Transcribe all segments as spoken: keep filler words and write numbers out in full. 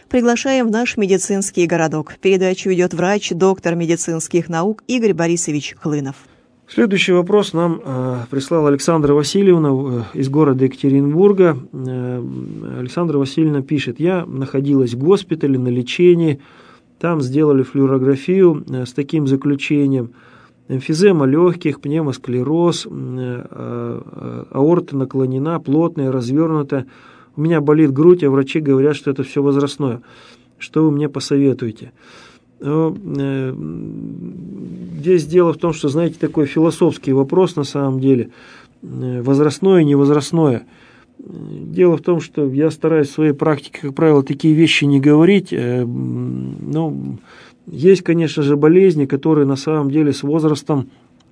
Приглашаем в наш медицинский городок. Передачу ведет врач, доктор медицинских наук Игорь Борисович Хлынов. Следующий вопрос нам э, прислала Александра Васильевна э, из города Екатеринбурга. Э, Александра Васильевна пишет: я находилась в госпитале на лечении, там сделали флюорографию э, с таким заключением: эмфизема легких, пневмосклероз, э, э, аорта наклонена, плотная, развернута. У меня болит грудь, а врачи говорят, что это все возрастное. Что вы мне посоветуете? Здесь дело в том, что, знаете, такой философский вопрос на самом деле. Возрастное, невозрастное. Дело в том, что я стараюсь в своей практике, как правило, такие вещи не говорить. Ну, есть, конечно же, болезни, которые на самом деле с возрастом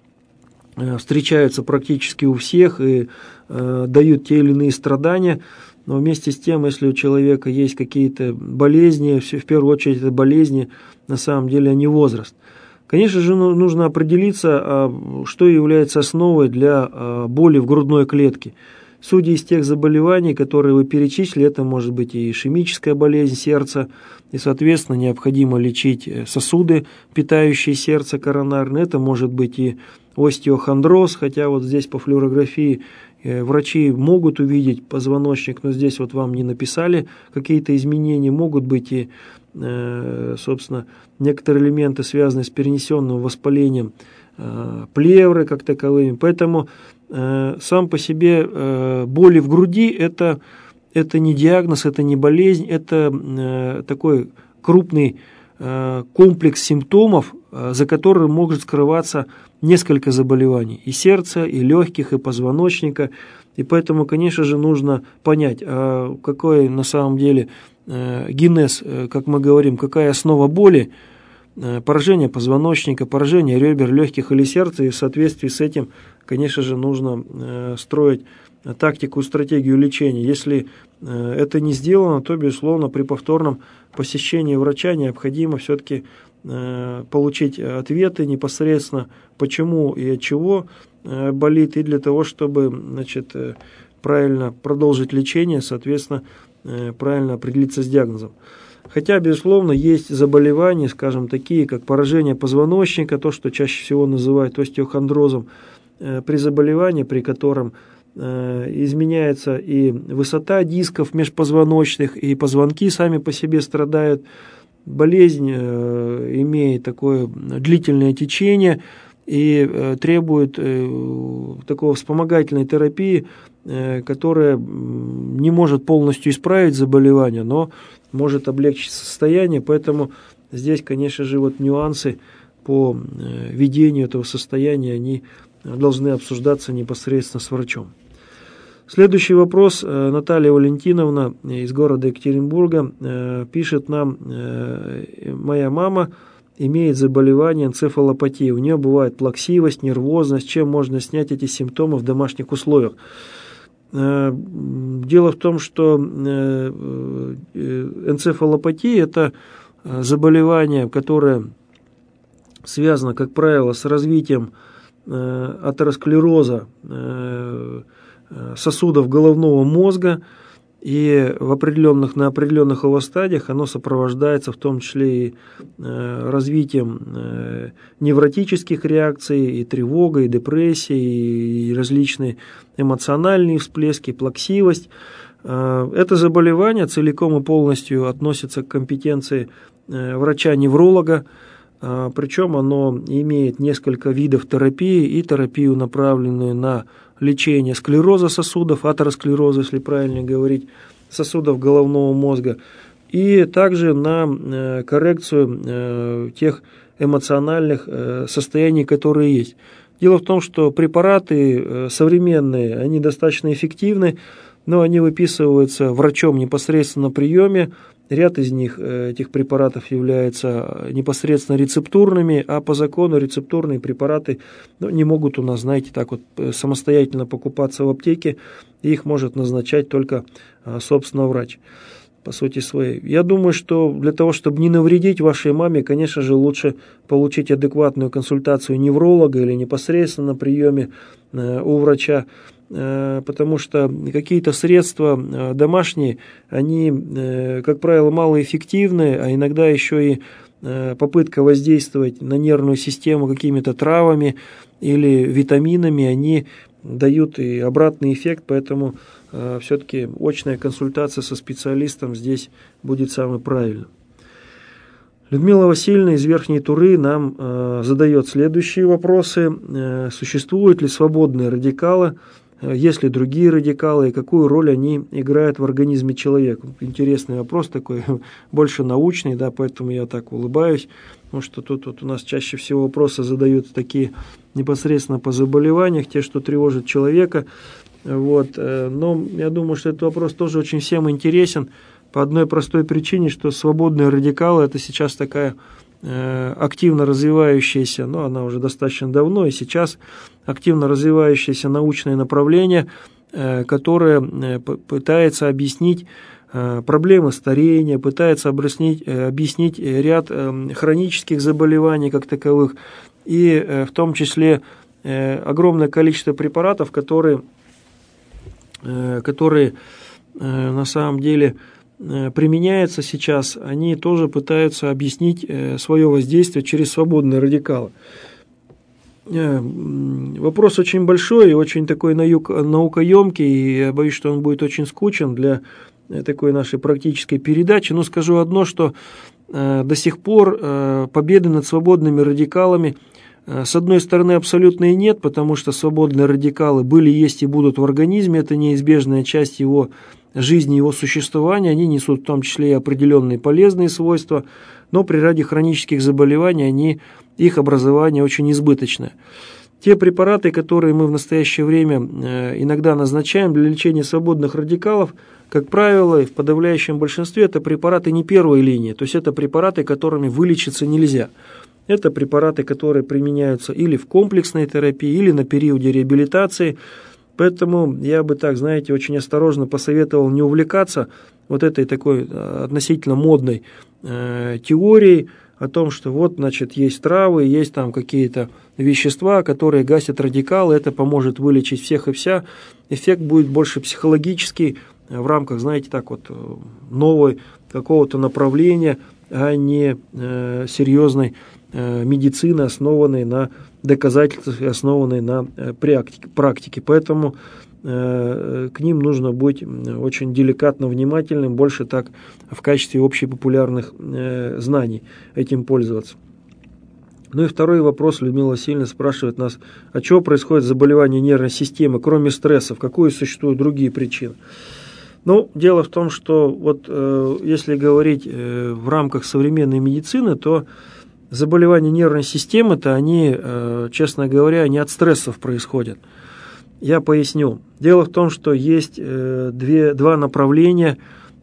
встречаются практически у всех и дают те или иные страдания. Но вместе с тем, если у человека есть какие-то болезни, все, в первую очередь это болезни, на самом деле, а не возраст. Конечно же, нужно определиться, что является основой для боли в грудной клетке. Судя из тех заболеваний, которые вы перечислили, это может быть и ишемическая болезнь сердца, и, соответственно, необходимо лечить сосуды, питающие сердце коронарные. Это может быть и остеохондроз, хотя вот здесь по флюорографии врачи могут увидеть позвоночник, но здесь вот вам не написали какие-то изменения. Могут быть и, собственно, некоторые элементы, связанные с перенесенным воспалением плевры как таковыми. Поэтому сам по себе боли в груди это, это не диагноз, это не болезнь, это такой крупный комплекс симптомов, за которым может скрываться несколько заболеваний и сердца, и легких, и позвоночника. И поэтому, конечно же, нужно понять, какой на самом деле генез, как мы говорим, какая основа боли, поражение позвоночника, поражение ребер, легких или сердца. И в соответствии с этим, конечно же, нужно строить тактику и стратегию лечения. Если это не сделано, то, безусловно, при повторном посещении врача необходимо все-таки получить ответы непосредственно, почему и от чего болит, и для того, чтобы, значит, правильно продолжить лечение, соответственно, правильно определиться с диагнозом. Хотя, безусловно, есть заболевания, скажем, такие, как поражение позвоночника, то, что чаще всего называют остеохондрозом, при заболевании, при котором изменяется и высота дисков межпозвоночных, и позвонки сами по себе страдают. Болезнь имеет такое длительное течение и требует такого вспомогательной терапии, которая не может полностью исправить заболевание, но может облегчить состояние. Поэтому здесь, конечно же, вот нюансы по ведению этого состояния, они должны обсуждаться непосредственно с врачом. Следующий вопрос. Наталья Валентиновна из города Екатеринбурга пишет нам: моя мама имеет заболевание энцефалопатии. У нее бывает плаксивость, нервозность. Чем можно снять эти симптомы в домашних условиях? Дело в том, что энцефалопатия – это заболевание, которое связано, как правило, с развитием атеросклероза сосудов головного мозга, и в определенных, на определенных его стадиях оно сопровождается в том числе и развитием невротических реакций, и тревогой, и депрессией, и различные эмоциональные всплески, плаксивость. Это заболевание целиком и полностью относится к компетенции врача-невролога, причем оно имеет несколько видов терапии, и терапию, направленную на лечение склероза сосудов, атеросклероза, если правильно говорить, сосудов головного мозга, и также на коррекцию тех эмоциональных состояний, которые есть. Дело в том, что препараты современные, они достаточно эффективны, но они выписываются врачом непосредственно на приеме. Ряд из них, этих препаратов, являются непосредственно рецептурными, а по закону рецептурные препараты ну, не могут у нас, знаете, так вот самостоятельно покупаться в аптеке, их может назначать только, собственно, врач по сути своей. Я думаю, что для того, чтобы не навредить вашей маме, конечно же, лучше получить адекватную консультацию невролога или непосредственно на приеме у врача. потому что какие-то средства домашние, они, как правило, малоэффективны, а иногда еще и попытка воздействовать на нервную систему какими-то травами или витаминами, они дают и обратный эффект, поэтому все-таки очная консультация со специалистом здесь будет самой правильной. Людмила Васильевна из Верхней Туры нам э, задает следующие вопросы. Э, существуют ли свободные радикалы, э, есть ли другие радикалы и какую роль они играют в организме человека? Интересный вопрос такой, больше научный, да, поэтому я так улыбаюсь, потому что тут вот у нас чаще всего вопросы задают такие непосредственно по заболеваниям, те, что тревожат человека. Вот, э, но я думаю, что этот вопрос тоже очень всем интересен. По одной простой причине, что свободные радикалы – это сейчас такая э, активно развивающаяся, но она уже достаточно давно, и сейчас активно развивающееся научное направление, э, которое э, пытается объяснить э, проблемы старения, пытается объяснить, э, объяснить ряд э, хронических заболеваний как таковых, и э, в том числе э, огромное количество препаратов, которые, э, которые э, на самом деле применяются сейчас, они тоже пытаются объяснить свое воздействие через свободные радикалы. Вопрос очень большой и очень такой наукоемкий, и я боюсь, что он будет очень скучен для такой нашей практической передачи, но скажу одно, что до сих пор победы над свободными радикалами с одной стороны абсолютно и нет, потому что свободные радикалы были, есть и будут в организме, это неизбежная часть его жизни, его существования, они несут в том числе и определенные полезные свойства, но при ряде хронических заболеваний они, их образование очень избыточное. Те препараты, которые мы в настоящее время иногда назначаем для лечения свободных радикалов, как правило, и в подавляющем большинстве, это препараты не первой линии, то есть это препараты, которыми вылечиться нельзя. Это препараты, которые применяются или в комплексной терапии, или на периоде реабилитации. Поэтому я бы так, знаете, очень осторожно посоветовал не увлекаться вот этой такой относительно модной э, теорией о том, что вот, значит, есть травы, есть там какие-то вещества, которые гасят радикалы, это поможет вылечить всех и вся. Эффект будет больше психологический, в рамках, знаете, так вот, нового какого-то направления, а не э, серьезной э, медицины, основанной на доказательствах и основанной на э, практике, практике. Поэтому э, к ним нужно быть очень деликатно внимательным, больше так в качестве общепопулярных э, знаний этим пользоваться. Ну и второй вопрос. Людмила Васильевна спрашивает нас, от чего происходит заболевание нервной системы, кроме стрессов, какие существуют другие причины? Ну, дело в том, что вот э, если говорить э, в рамках современной медицины, то заболевания нервной системы-то, они, э, честно говоря, не от стрессов происходят. Я поясню. Дело в том, что есть э, две, два направления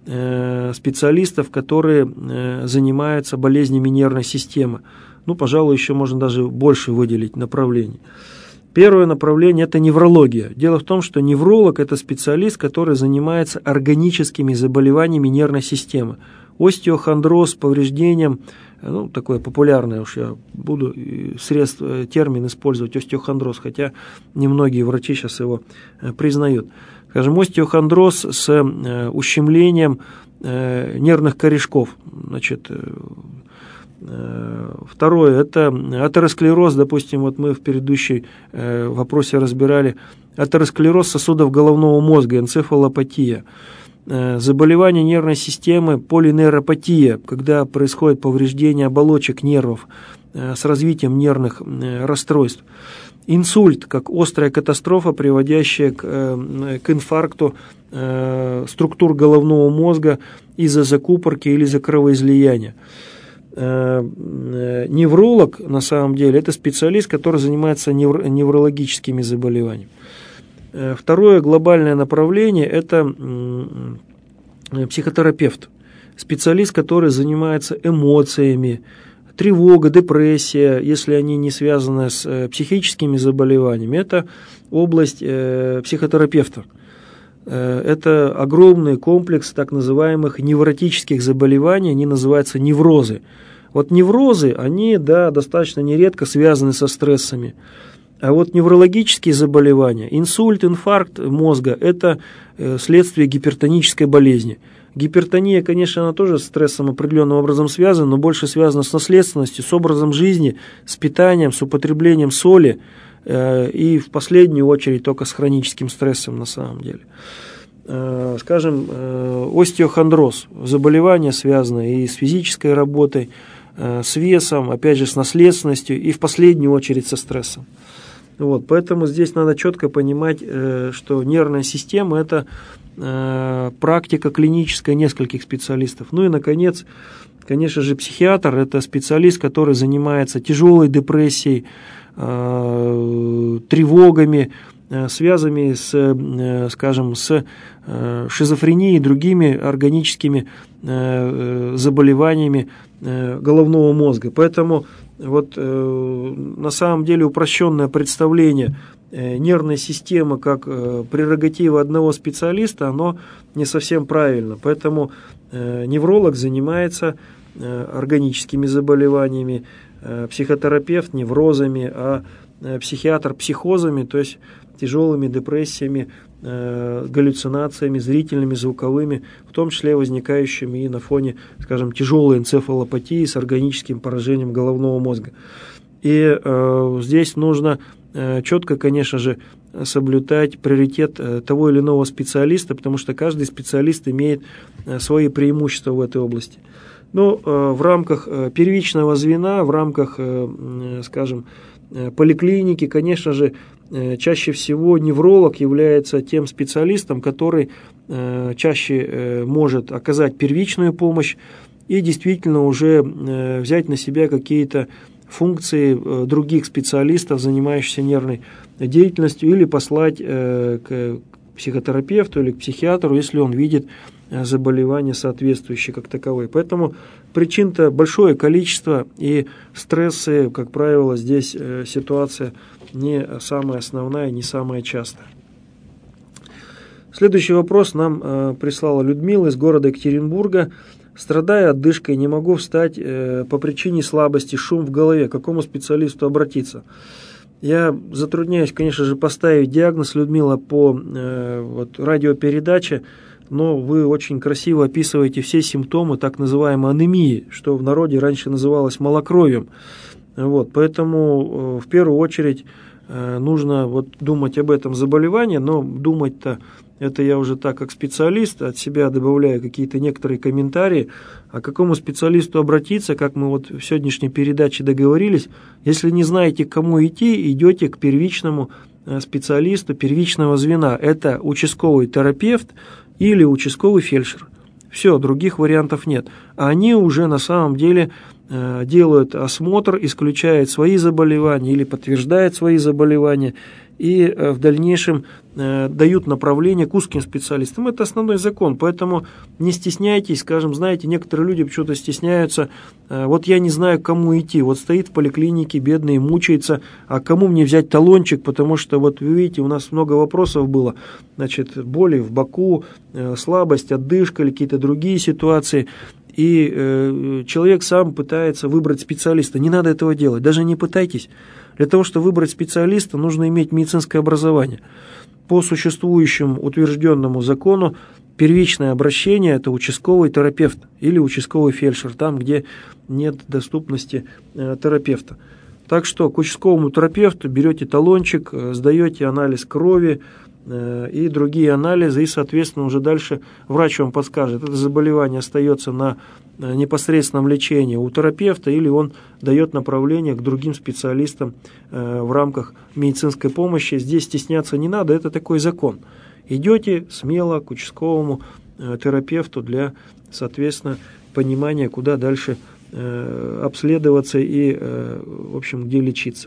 э, специалистов, которые э, занимаются болезнями нервной системы. Ну, пожалуй, еще можно даже больше выделить направлений. Первое направление – это неврология. Дело в том, что невролог – это специалист, который занимается органическими заболеваниями нервной системы. Остеохондроз, повреждением, ну, такое популярное уж я буду средство, термин использовать, остеохондроз, хотя немногие врачи сейчас его признают. Скажем, остеохондроз с ущемлением нервных корешков, значит. Второе – это атеросклероз, допустим, вот мы в предыдущем вопросе разбирали, атеросклероз сосудов головного мозга, энцефалопатия, заболевание нервной системы, полинейропатия, когда происходит повреждение оболочек нервов с развитием нервных расстройств, инсульт, как острая катастрофа, приводящая к, к инфаркту структур головного мозга из-за закупорки или из-за кровоизлияния. Невролог, на самом деле, это специалист, который занимается невр- неврологическими заболеваниями. Второе глобальное направление – это психотерапевт, специалист, который занимается эмоциями, тревога, депрессия, если они не связаны с психическими заболеваниями, это область психотерапевта. Это огромный комплекс так называемых невротических заболеваний, они называются неврозы. Вот неврозы, они, да, достаточно нередко связаны со стрессами. А вот неврологические заболевания, инсульт, инфаркт мозга – это следствие гипертонической болезни. Гипертония, конечно, она тоже с стрессом определенным образом связана, но больше связана с наследственностью, с образом жизни, с питанием, с употреблением соли и в последнюю очередь только с хроническим стрессом на самом деле. Скажем, остеохондроз, заболевание связанное и с физической работой, с весом, опять же, с наследственностью и в последнюю очередь со стрессом. Вот, поэтому здесь надо четко понимать, что нервная система – это практика клиническая нескольких специалистов. Ну и, наконец, конечно же, психиатр – это специалист, который занимается тяжелой депрессией, тревогами, связанными с, скажем, с шизофренией и другими органическими заболеваниями головного мозга. Поэтому вот на самом деле упрощенное представление нервной системы как прерогатива одного специалиста, оно не совсем правильно. Поэтому невролог занимается органическими заболеваниями, психотерапевт неврозами, а психиатр психозами, то есть тяжелыми депрессиями, галлюцинациями, зрительными, звуковыми, в том числе возникающими и на фоне, скажем, тяжелой энцефалопатии с органическим поражением головного мозга. И э, здесь нужно э, четко, конечно же, соблюдать приоритет э, того или иного специалиста, потому что каждый специалист имеет э, свои преимущества в этой области. Но э, в рамках э, первичного звена, в рамках, э, э, скажем, э, поликлиники, конечно же, э, чаще всего невролог является тем специалистом, который э, чаще э, может оказать первичную помощь и действительно уже э, взять на себя какие-то функции э, других специалистов, занимающихся нервной деятельностью, или послать э, к психотерапевту или к психиатру, если он видит заболевания соответствующие как таковые. Поэтому причин-то большое количество, и стрессы, как правило, здесь э, ситуация не самая основная, не самая частая. Следующий вопрос нам э, прислала Людмила из города Екатеринбурга. Страдая одышкой, не могу встать э, по причине слабости, шум в голове. К какому специалисту обратиться? Я затрудняюсь, конечно же, поставить диагноз, Людмила, по э, вот, радиопередаче, но вы очень красиво описываете все симптомы так называемой анемии, что в народе раньше называлось малокровием. Вот, поэтому э, в первую очередь э, нужно вот, думать об этом заболевании, но думать-то это я уже так, как специалист, от себя добавляю какие-то некоторые комментарии. А к какому специалисту обратиться, как мы вот в сегодняшней передаче договорились, если не знаете, к кому идти, идете к первичному специалисту первичного звена. Это участковый терапевт или участковый фельдшер. Все, других вариантов нет. А они уже на самом деле э, делают осмотр, исключают свои заболевания или подтверждают свои заболевания и э, в дальнейшем э, дают направление к узким специалистам. Это основной закон, поэтому не стесняйтесь, скажем, знаете, некоторые люди почему-то стесняются, э, вот я не знаю, к кому идти, вот стоит в поликлинике, бедный, мучается, а кому мне взять талончик, потому что, вот вы видите, у нас много вопросов было, значит, боли в боку, э, слабость, отдышка или какие-то другие ситуации, и э, человек сам пытается выбрать специалиста. Не надо этого делать, даже не пытайтесь. Для того, чтобы выбрать специалиста, нужно иметь медицинское образование. По существующему утвержденному закону первичное обращение – это участковый терапевт или участковый фельдшер, там, где нет доступности э, терапевта. Так что к участковому терапевту берете талончик, э, сдаете анализ крови э, и другие анализы, и, соответственно, уже дальше врач вам подскажет, это заболевание остается на непосредственном лечении у терапевта, или он дает направление к другим специалистам э, в рамках медицинской помощи. Здесь стесняться не надо, это такой закон. Идете смело к участковому э, терапевту для, соответственно, понимания, куда дальше э, обследоваться и, э, в общем, где лечиться.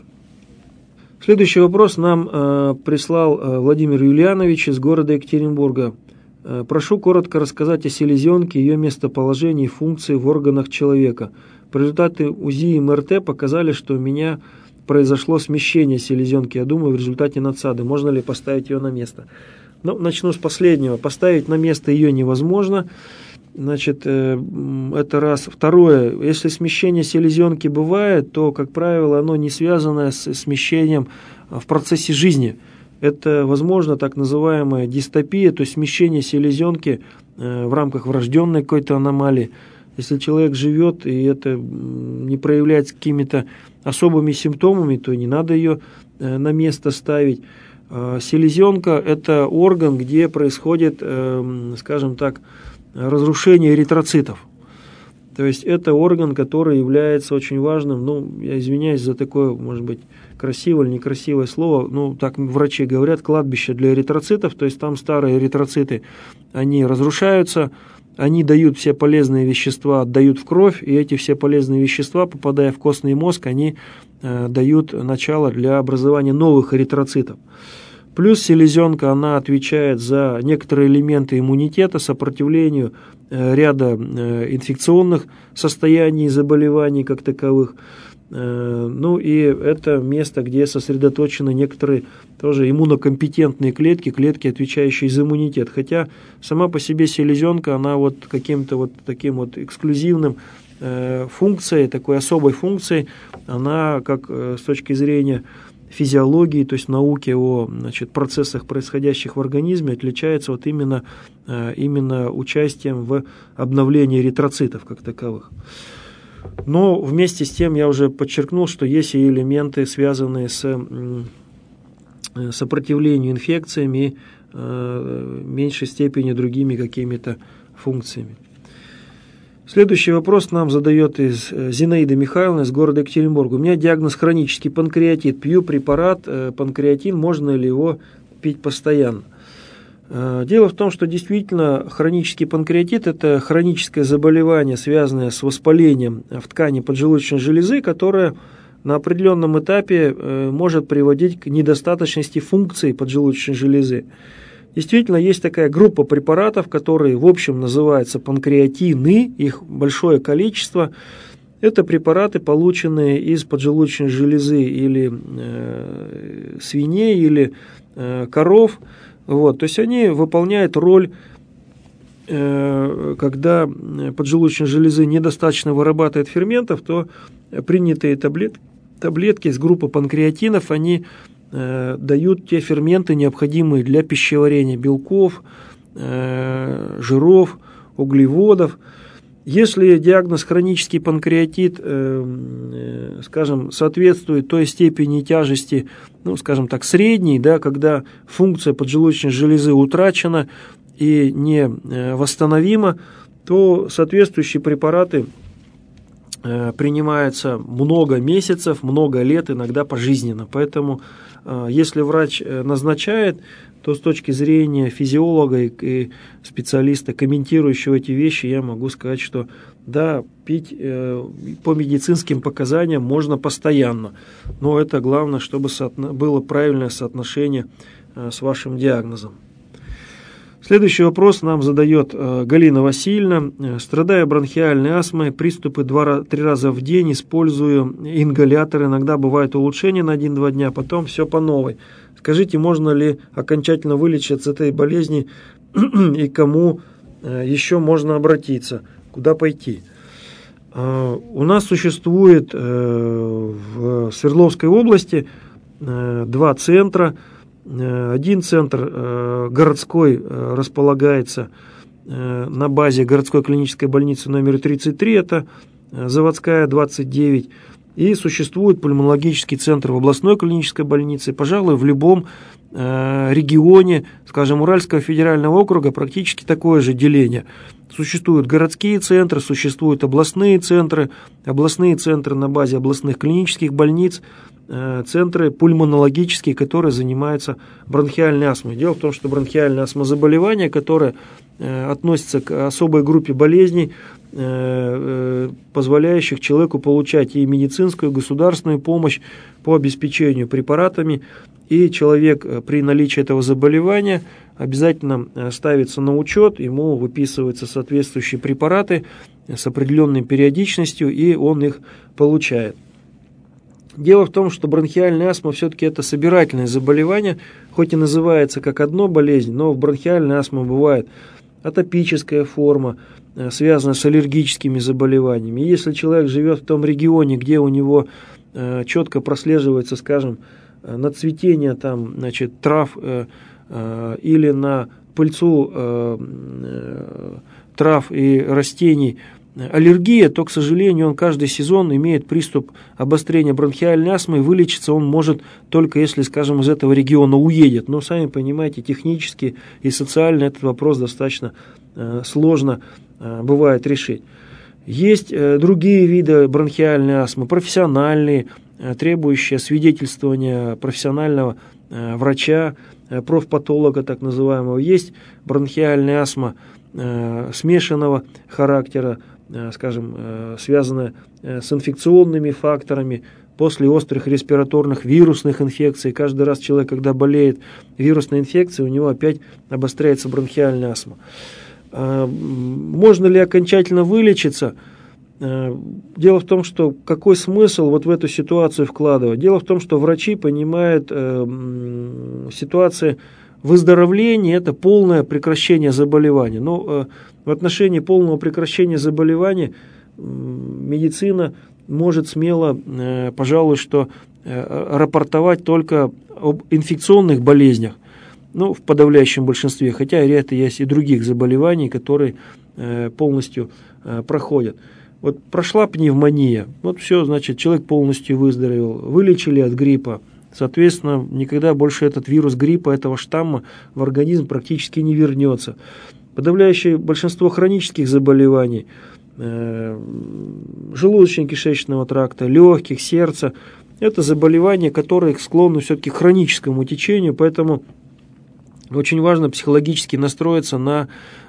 Следующий вопрос нам э, прислал э, Владимир Юлианович из города Екатеринбурга. Прошу коротко рассказать о селезенке, ее местоположении и функции в органах человека. Результаты УЗИ и эм эр тэ показали, что у меня произошло смещение селезенки. Я думаю, в результате надсады. Можно ли поставить ее на место? Ну, начну с последнего. Поставить на место ее невозможно. Значит, это раз. Второе, если смещение селезенки бывает, то, как правило, оно не связано с смещением в процессе жизни. Это, возможно, так называемая дистопия, то есть смещение селезенки в рамках врожденной какой-то аномалии. Если человек живет и это не проявляется какими-то особыми симптомами, то не надо ее на место ставить. Селезенка – это орган, где происходит, скажем так, разрушение эритроцитов. То есть это орган, который является очень важным, ну, я извиняюсь за такое, может быть, красивое или некрасивое слово, ну, так врачи говорят, кладбище для эритроцитов, то есть там старые эритроциты, они разрушаются, они дают все полезные вещества, отдают в кровь, и эти все полезные вещества, попадая в костный мозг, они э, дают начало для образования новых эритроцитов. Плюс селезенка, она отвечает за некоторые элементы иммунитета, сопротивлению э, ряда э, инфекционных состояний, заболеваний как таковых. Э, ну и это место, где сосредоточены некоторые тоже иммунокомпетентные клетки, клетки, отвечающие за иммунитет. Хотя сама по себе селезенка, она вот каким-то вот таким вот эксклюзивным э, функцией, такой особой функцией, она как э, с точки зрения физиологии, то есть науки о, значит, процессах, происходящих в организме, отличается вот именно, именно участием в обновлении эритроцитов как таковых. Но вместе с тем я уже подчеркнул, что есть и элементы, связанные с сопротивлением инфекциям и в меньшей степени другими какими-то функциями. Следующий вопрос нам задает из Зинаида Михайловна из города Екатеринбурга. У меня диагноз хронический панкреатит. Пью препарат панкреатин, можно ли его пить постоянно? Дело в том, что действительно хронический панкреатит – это хроническое заболевание, связанное с воспалением в ткани поджелудочной железы, которое на определенном этапе может приводить к недостаточности функций поджелудочной железы. Действительно, есть такая группа препаратов, которые в общем называются панкреатины, их большое количество. Это препараты, полученные из поджелудочной железы или э, свиней, или э, коров. Вот. То есть они выполняют роль, э, когда поджелудочной железы недостаточно вырабатывает ферментов, то принятые таблет, таблетки из группы панкреатинов, они дают те ферменты, необходимые для пищеварения белков, жиров, углеводов. Если диагноз хронический панкреатит, скажем, соответствует той степени тяжести, ну, скажем так, средней, да, когда функция поджелудочной железы утрачена и не восстановима, то соответствующие препараты принимаются много месяцев, много лет, иногда пожизненно. Поэтому, если врач назначает, то с точки зрения физиолога и специалиста, комментирующего эти вещи, я могу сказать, что да, пить по медицинским показаниям можно постоянно. Но это главное, чтобы было правильное соотношение с вашим диагнозом. Следующий вопрос нам задает Галина Васильевна. Страдая бронхиальной астмой, приступы два-три раза в день, использую ингалятор. Иногда бывает улучшение на один-два дня, потом все по новой. Скажите, можно ли окончательно вылечиться от этой болезни и кому еще можно обратиться? Куда пойти? У нас существует в Свердловской области два центра. Один центр городской располагается на базе городской клинической больницы номер тридцать три, это Заводская, двадцать девять. И существует пульмонологический центр в областной клинической больнице. Пожалуй, в любом регионе, скажем, Уральского федерального округа практически такое же деление. Существуют городские центры, существуют областные центры, областные центры на базе областных клинических больниц, центры пульмонологические, которые занимаются бронхиальной астмой. Дело в том, что бронхиальная астма – заболевание, которое относится к особой группе болезней, позволяющих человеку получать и медицинскую, и государственную помощь по обеспечению препаратами. И человек при наличии этого заболевания обязательно ставится на учет, ему выписываются соответствующие препараты с определенной периодичностью, и он их получает. Дело в том, что бронхиальная астма все-таки это собирательное заболевание, хоть и называется как одно болезнь, но в бронхиальной астме бывает атопическая форма, связанная с аллергическими заболеваниями. И если человек живет в том регионе, где у него четко прослеживается, скажем, на цветение там, значит, трав э, э, или на пыльцу э, э, трав и растений аллергия, то, к сожалению, он каждый сезон имеет приступ обострения бронхиальной астмы, и вылечиться он может только если, скажем, из этого региона уедет. Но, сами понимаете, технически и социально этот вопрос достаточно э, сложно э, бывает решить. Есть э, другие виды бронхиальной астмы, профессиональные, э, требующие свидетельствования профессионального э, врача, э, профпатолога так называемого. Есть бронхиальная астма э, смешанного характера, э, скажем, э, связанная э, с инфекционными факторами, после острых респираторных вирусных инфекций. Каждый раз человек, когда болеет вирусной инфекцией, у него опять обостряется бронхиальная астма. Можно ли окончательно вылечиться? Дело в том, что какой смысл вот в эту ситуацию вкладывать? Дело в том, что врачи понимают э, ситуацию выздоровления – это полное прекращение заболевания. Но э, в отношении полного прекращения заболевания э, медицина может смело, э, пожалуй, что э, рапортовать только об инфекционных болезнях. Ну, в подавляющем большинстве, хотя ряд есть и других заболеваний, которые э, полностью э, проходят. Вот прошла пневмония, вот все, значит, человек полностью выздоровел, вылечили от гриппа, соответственно, никогда больше этот вирус гриппа, этого штамма в организм практически не вернется. Подавляющее большинство хронических заболеваний, э, желудочно-кишечного тракта, легких, сердца, это заболевания, которые склонны все-таки к хроническому течению, поэтому очень важно психологически настроиться на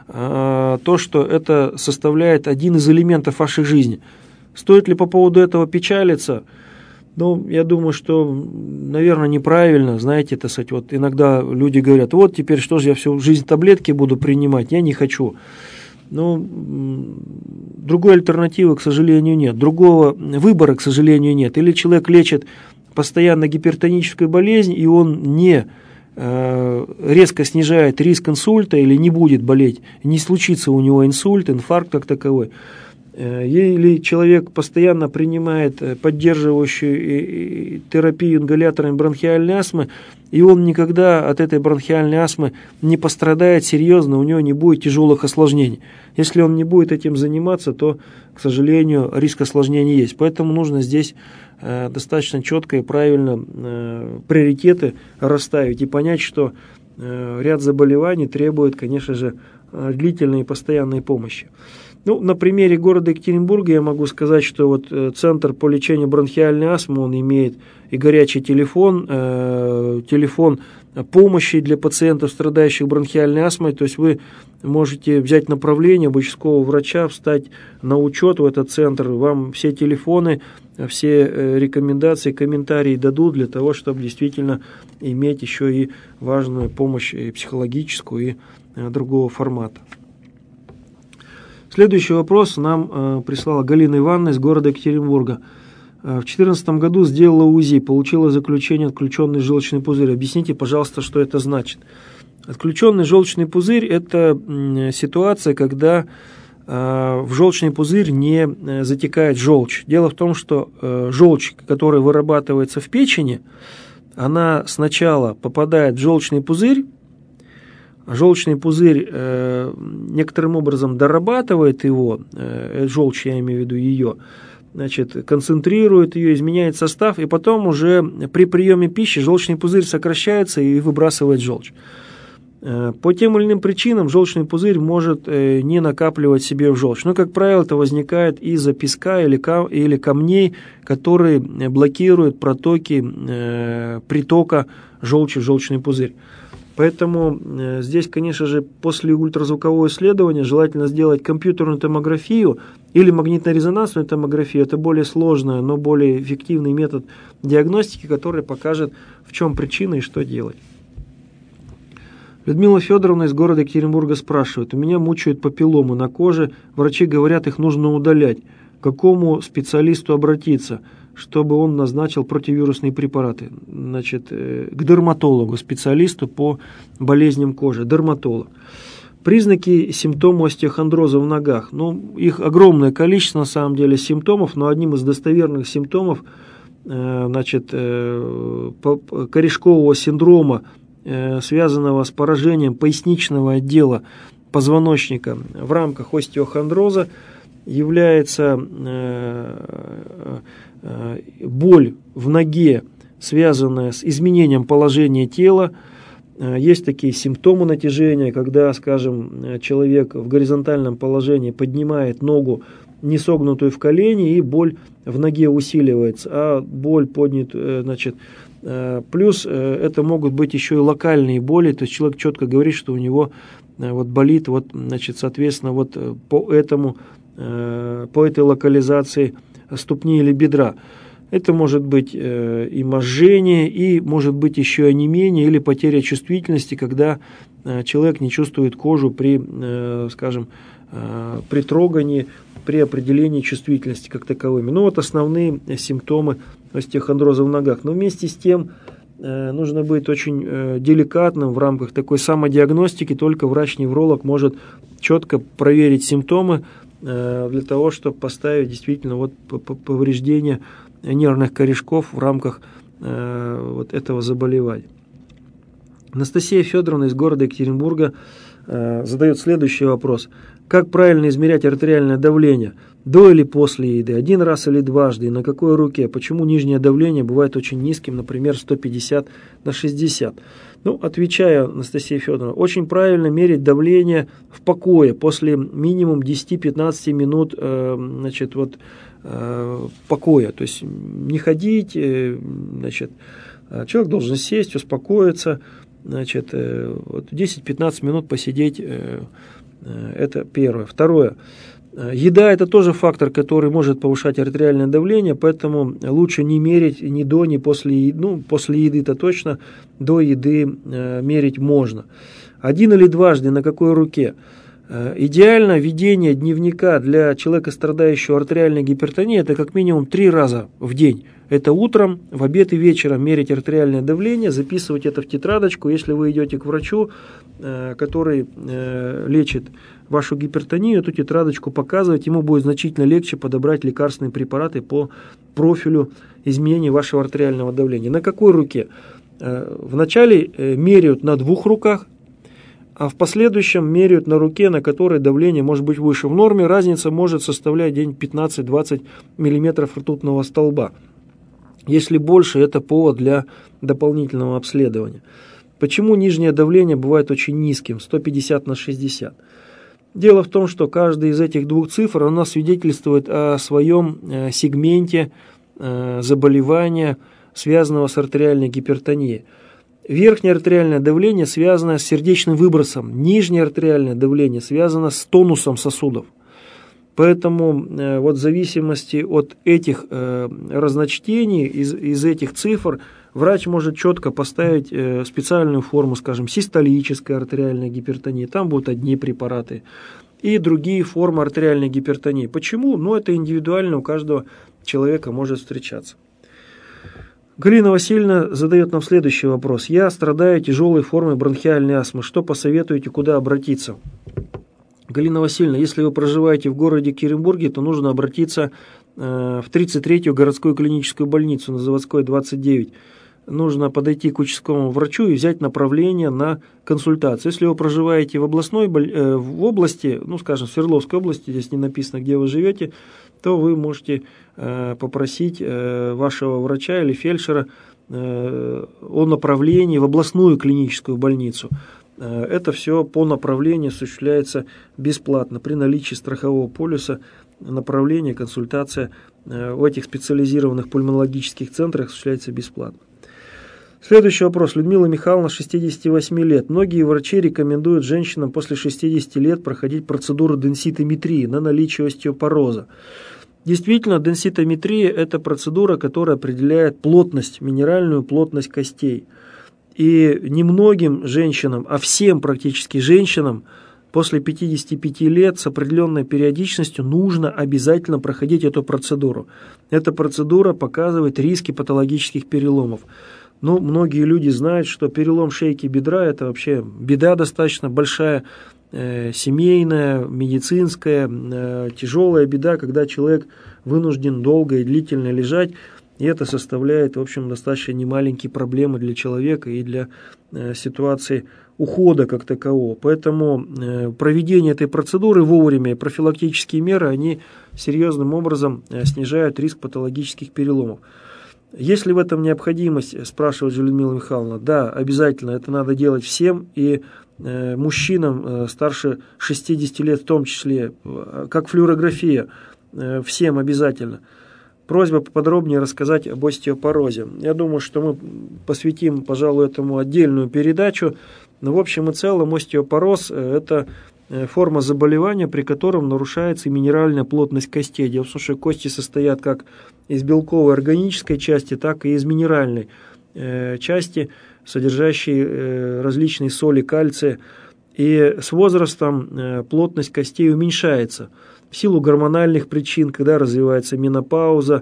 э, то, что это составляет один из элементов вашей жизни. Стоит ли по поводу этого печалиться? Ну, я думаю, что, наверное, неправильно. Знаете, так сказать, вот иногда люди говорят, вот теперь что же я всю жизнь таблетки буду принимать? Я не хочу. Но другой альтернативы, к сожалению, нет. Другого выбора, к сожалению, нет. Или человек лечит постоянно гипертоническую болезнь, и он не резко снижает риск инсульта или не будет болеть, не случится у него инсульт, инфаркт как таковой. Или человек постоянно принимает поддерживающую терапию ингаляторами бронхиальной астмы, и он никогда от этой бронхиальной астмы не пострадает серьезно, у него не будет тяжелых осложнений. Если он не будет этим заниматься, то, к сожалению, риск осложнений есть. Поэтому нужно здесь достаточно четко и правильно э, приоритеты расставить и понять, что э, ряд заболеваний требует, конечно же, длительной и постоянной помощи. Ну, на примере города Екатеринбурга я могу сказать, что вот э, Центр по лечению бронхиальной астмы, он имеет и горячий телефон, э, телефон помощи для пациентов, страдающих бронхиальной астмой. То есть вы можете взять направление у участкового врача, встать на учет в этот центр, вам все телефоны, все рекомендации, комментарии дадут для того, чтобы действительно иметь еще и важную помощь и психологическую, и другого формата. Следующий вопрос нам э, прислала Галина Ивановна из города Екатеринбурга. В две тысячи четырнадцатом году сделала УЗИ, получила заключение отключенный желчный пузырь. Объясните, пожалуйста, что это значит. Отключенный желчный пузырь – это э, ситуация, когда э, в желчный пузырь не э, затекает желчь. Дело в том, что э, желчь, которая вырабатывается в печени, она сначала попадает в желчный пузырь, желчный пузырь э, некоторым образом дорабатывает его, э, желчь, я имею в виду ее, значит, концентрирует ее, изменяет состав, и потом уже при приеме пищи желчный пузырь сокращается и выбрасывает желчь. Э, по тем или иным причинам желчный пузырь может э, не накапливать себе в желчь. Но, как правило, это возникает из-за песка или, кам- или камней, которые блокируют протоки э, притока желчи в желчный пузырь. Поэтому э, здесь, конечно же, после ультразвукового исследования желательно сделать компьютерную томографию или магнитно-резонансную томографию. Это более сложная, но более эффективный метод диагностики, который покажет, в чем причина и что делать. Людмила Федоровна из города Екатеринбурга спрашивает. У меня мучают папилломы на коже. Врачи говорят, их нужно удалять. К какому специалисту обратиться, чтобы он назначил противовирусные препараты? Значит, к дерматологу, специалисту по болезням кожи, дерматолог. Признаки, симптомы остеохондроза в ногах. Ну, их огромное количество, на самом деле, симптомов, но одним из достоверных симптомов э, значит, э, корешкового синдрома, э, связанного с поражением поясничного отдела позвоночника в рамках остеохондроза, является э, э, боль в ноге, связанная с изменением положения тела. Есть такие симптомы натяжения, когда, скажем, человек в горизонтальном положении поднимает ногу, не согнутую в колени, и боль в ноге усиливается, а боль поднят, значит, плюс это могут быть еще и локальные боли, то есть человек четко говорит, что у него вот болит, вот, значит, соответственно, вот по этому, по этой локализации ступни или бедра. Это может быть э, и можжение, и может быть еще онемение или потеря чувствительности, когда э, человек не чувствует кожу при, э, скажем, э, при трогании, при определении чувствительности как таковыми. Ну вот основные симптомы остеохондроза в ногах. Но вместе с тем э, нужно быть очень э, деликатным в рамках такой самодиагностики. Только врач-невролог может четко проверить симптомы э, для того, чтобы поставить действительно вот повреждение нервных корешков в рамках э, вот этого заболевания. Анастасия Федоровна из города Екатеринбурга э, задает следующий вопрос. Как правильно измерять артериальное давление? До или после еды? Один раз или дважды? И на какой руке? Почему нижнее давление бывает очень низким, например, сто пятьдесят на шестьдесят? Ну, отвечая, Анастасия Федоровна, очень правильно мерить давление в покое после минимум десять-пятнадцать минут э, значит, вот, э, покоя. То есть не ходить, э, значит, человек должен сесть, успокоиться, значит, э, вот десять-пятнадцать минут посидеть. Э, э, это первое. Второе. Еда – это тоже фактор, который может повышать артериальное давление, поэтому лучше не мерить ни до, ни после еды. Ну, после еды-то точно, до еды э, мерить можно. Один или дважды, на какой руке? Э, идеально ведение дневника для человека, страдающего артериальной гипертонией, это как минимум три раза в день. Это утром, в обед и вечером мерить артериальное давление, записывать это в тетрадочку. Если вы идете к врачу, э, который э, лечит вашу гипертонию, эту тетрадочку показывать, ему будет значительно легче подобрать лекарственные препараты по профилю изменения вашего артериального давления. На какой руке? Вначале меряют на двух руках, а в последующем меряют на руке, на которой давление может быть выше. В норме разница может составлять день пятнадцать-двадцать миллиметров ртутного столба. Если больше, это повод для дополнительного обследования. Почему нижнее давление бывает очень низким, сто пятьдесят на шестьдесят? Дело в том, что каждая из этих двух цифр, она свидетельствует о своем э, сегменте э, заболевания, связанного с артериальной гипертонией. Верхнее артериальное давление связано с сердечным выбросом, нижнее артериальное давление связано с тонусом сосудов. Поэтому э, вот в зависимости от этих э, разночтений, из, из этих цифр, врач может четко поставить э, специальную форму, скажем, систолической артериальной гипертонии. Там будут одни препараты. И другие формы артериальной гипертонии. Почему? Ну, это индивидуально у каждого человека может встречаться. Галина Васильевна задает нам следующий вопрос. Я страдаю тяжелой формой бронхиальной астмы. Что посоветуете, куда обратиться? Галина Васильевна, если вы проживаете в городе Екатеринбурге, то нужно обратиться э, в тридцать третью городскую клиническую больницу на Заводской двадцать девять. Нужно подойти к участковому врачу и взять направление на консультацию. Если вы проживаете в областной, э, в области, ну, скажем, в Свердловской области, здесь не написано, где вы живете, то вы можете э, попросить э, вашего врача или фельдшера э, о направлении в областную клиническую больницу. Это все по направлению осуществляется бесплатно. При наличии страхового полиса направление, консультация в этих специализированных пульмонологических центрах осуществляется бесплатно. Следующий вопрос. Людмила Михайловна, шестьдесят восемь лет. Многие врачи рекомендуют женщинам после шестидесяти лет проходить процедуру денситометрии на наличие остеопороза. Действительно, денситометрия – это процедура, которая определяет плотность, минеральную плотность костей. И немногим женщинам, а всем практически женщинам после пятидесяти пяти лет с определенной периодичностью нужно обязательно проходить эту процедуру. Эта процедура показывает риски патологических переломов. Ну, многие люди знают, что перелом шейки бедра – это вообще беда достаточно большая. э, семейная, медицинская, э, тяжелая беда, когда человек вынужден долго и длительно лежать, и это составляет, в общем, достаточно немаленькие проблемы для человека и для э, ситуации ухода как такового. Поэтому э, проведение этой процедуры вовремя и профилактические меры, они серьезным образом э, снижают риск патологических переломов. Есть ли в этом необходимость, спрашивает же Людмила Михайловна. Да, обязательно, это надо делать всем, и э, мужчинам э, старше шестидесяти лет в том числе, э, как флюорография, э, всем обязательно. Просьба поподробнее рассказать об остеопорозе. Я думаю, что мы посвятим, пожалуй, этому отдельную передачу. Но в общем и целом остеопороз – это форма заболевания, при котором нарушается минеральная плотность костей. Дело в том, что кости состоят как из белковой органической части, так и из минеральной части, содержащей различные соли, кальция. И с возрастом плотность костей уменьшается. В силу гормональных причин, когда развивается менопауза,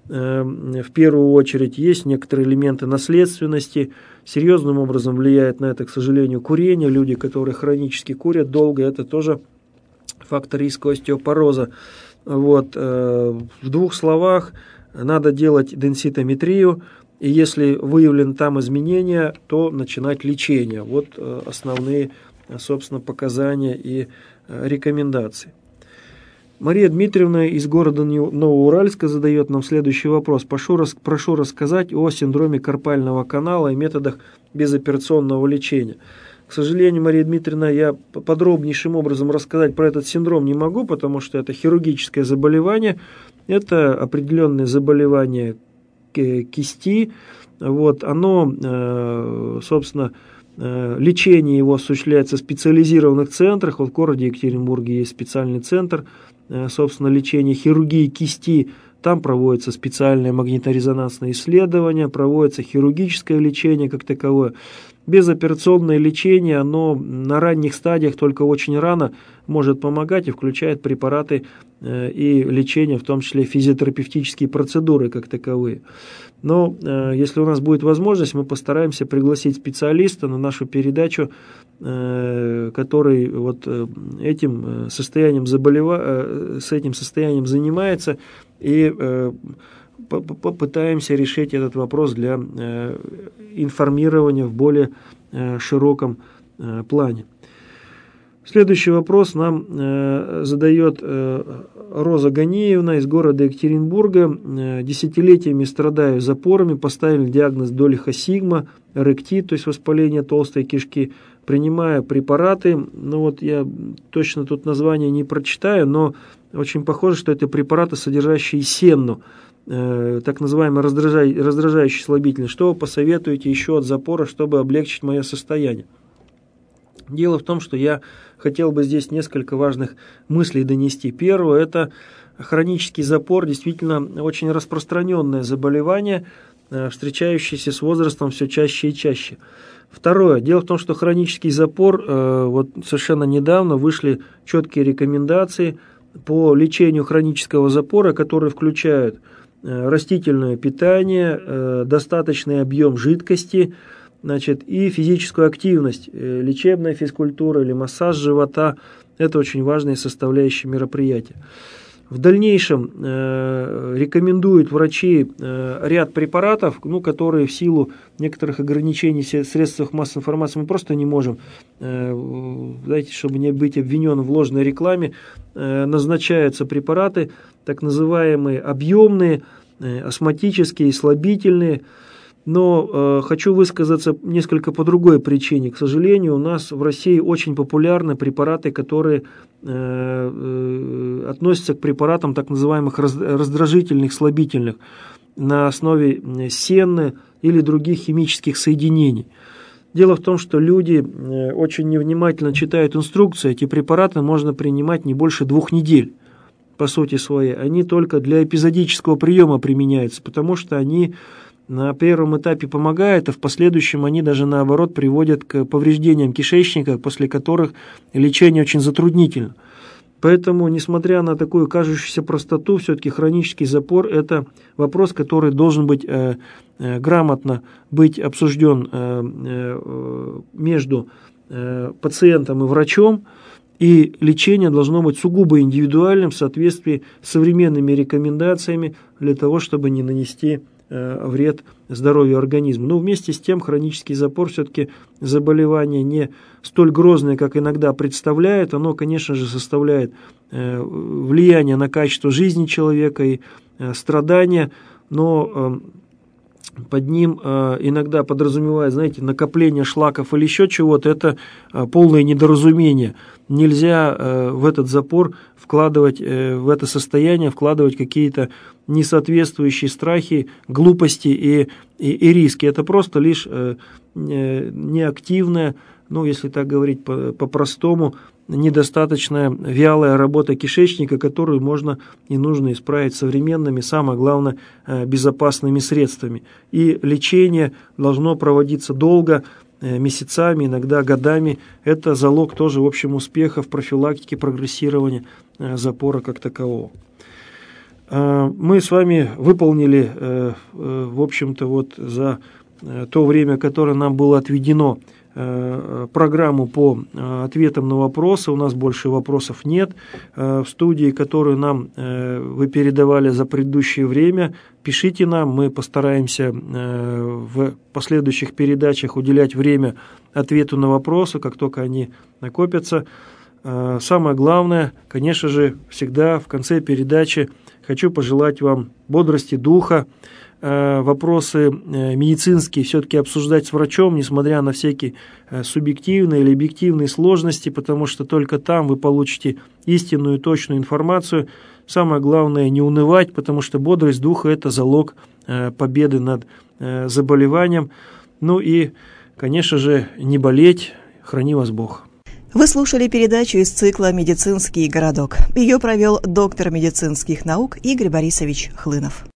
в первую очередь есть некоторые элементы наследственности. Серьезным образом влияет на это, к сожалению, курение. Люди, которые хронически курят долго, это тоже фактор риска остеопороза. Вот. В двух словах, надо делать денситометрию, и если выявлены там изменения, то начинать лечение. Вот основные, собственно, показания и рекомендации. Мария Дмитриевна из города Новоуральска задает нам следующий вопрос. Прошу, прошу рассказать о синдроме карпального канала и методах безоперационного лечения. К сожалению, Мария Дмитриевна, я подробнейшим образом рассказать про этот синдром не могу, потому что это хирургическое заболевание, это определенное заболевание кисти. Вот, оно, собственно, лечение его осуществляется в специализированных центрах. Вот в городе Екатеринбурге есть специальный центр, собственно, лечения хирургии кисти. Там проводится специальное магниторезонансное исследование, проводится хирургическое лечение как таковое. Безоперационное лечение, оно на ранних стадиях только очень рано может помогать и включает препараты и лечение, в том числе физиотерапевтические процедуры как таковые. Но если у нас будет возможность, мы постараемся пригласить специалиста на нашу передачу, который вот этим состоянием заболева... с этим состоянием занимается, и попытаемся решить этот вопрос для информирования в более широком плане. Следующий вопрос нам задает Роза Ганеевна из города Екатеринбурга. Десятилетиями страдаю запорами, поставили диагноз долихосигма, ректит, то есть воспаление толстой кишки. Принимаю препараты, ну вот я точно тут название не прочитаю, но очень похоже, что это препараты, содержащие сенну, э, так называемый раздражай, раздражающий слабительный. Что вы посоветуете еще от запора, чтобы облегчить мое состояние? Дело в том, что я хотел бы здесь несколько важных мыслей донести. Первое – это хронический запор, действительно очень распространенное заболевание, э, встречающееся с возрастом все чаще и чаще. Второе. Дело в том, что хронический запор, э, вот совершенно недавно вышли четкие рекомендации по лечению хронического запора, которые включают э, растительное питание, э, достаточный объем жидкости, значит, и физическую активность, э, лечебная физкультура или массаж живота. Это очень важные составляющие мероприятия. В дальнейшем э, рекомендуют врачи э, ряд препаратов, ну, которые в силу некоторых ограничений в средствах массовой информации мы просто не можем, э, знаете, чтобы не быть обвиненным в ложной рекламе, э, назначаются препараты, так называемые объемные, э, астматические, слабительные. Но э, хочу высказаться несколько по другой причине. К сожалению, у нас в России очень популярны препараты, которые э, э, относятся к препаратам так называемых раз, раздражительных, слабительных на основе сенны или других химических соединений. Дело в том, что люди э, очень невнимательно читают инструкции. Эти препараты можно принимать не больше двух недель, по сути своей. Они только для эпизодического приема применяются, потому что они на первом этапе помогают, а в последующем они даже наоборот приводят к повреждениям кишечника, после которых лечение очень затруднительно. Поэтому, несмотря на такую кажущуюся простоту, все-таки хронический запор – это вопрос, который должен быть э, э, грамотно быть обсужден э, э, между э, пациентом и врачом. И лечение должно быть сугубо индивидуальным в соответствии с современными рекомендациями для того, чтобы не нанести э, вред здоровью организма. Но вместе с тем хронический запор все-таки заболевание не столь грозное, как иногда представляет. Оно, конечно же, составляет э, влияние на качество жизни человека и э, страдания, но э, под ним э, иногда подразумевает, знаете, накопление шлаков или еще чего-то. Это э, полное недоразумение. Нельзя э, в этот запор вкладывать, э, в это состояние вкладывать какие-то несоответствующие страхи, глупости и, и, и риски. Это просто лишь э, неактивная, ну, если так говорить по- по-простому, недостаточная вялая работа кишечника, которую можно и нужно исправить современными, самое главное, безопасными средствами. И лечение должно проводиться долго, месяцами, иногда годами. Это залог тоже, в общем, успеха в профилактике прогрессирования запора как такового. Мы с вами выполнили, в общем-то, вот за то время, которое нам было отведено, программу по ответам на вопросы. У нас больше вопросов нет. В студии, которую нам вы передавали за предыдущее время, пишите нам, мы постараемся в последующих передачах уделять время ответу на вопросы, как только они накопятся. Самое главное, конечно же, всегда в конце передачи хочу пожелать вам бодрости духа, вопросы медицинские все-таки обсуждать с врачом, несмотря на всякие субъективные или объективные сложности, потому что только там вы получите истинную, точную информацию. Самое главное не унывать, потому что бодрость духа – это залог победы над заболеванием. Ну и, конечно же, не болеть. Храни вас Бог. Вы слушали передачу из цикла «Медицинский городок». Ее провел доктор медицинских наук Игорь Борисович Хлынов.